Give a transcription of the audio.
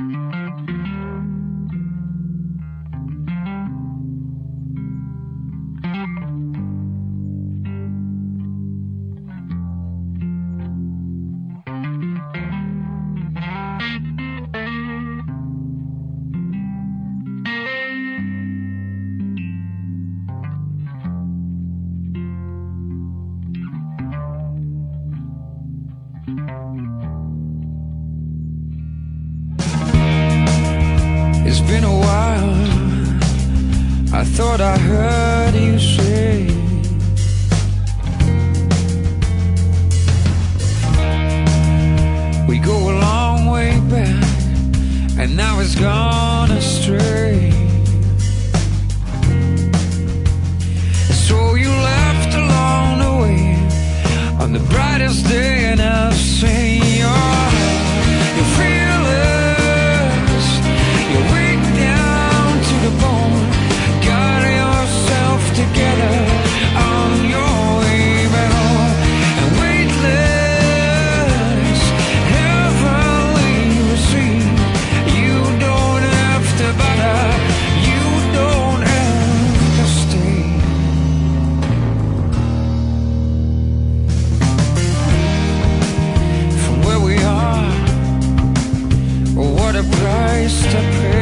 It's been a while, I thought I heard you say we go a long way back, and now it's gone astray. So you left along the way on the brightest day, and I say you're fearless, you're weak down to the bone. Got yourself together on your way back home, and weightless, heavenly receive. You don't have to bother, you don't have to stay. From where we are, what a price to pay.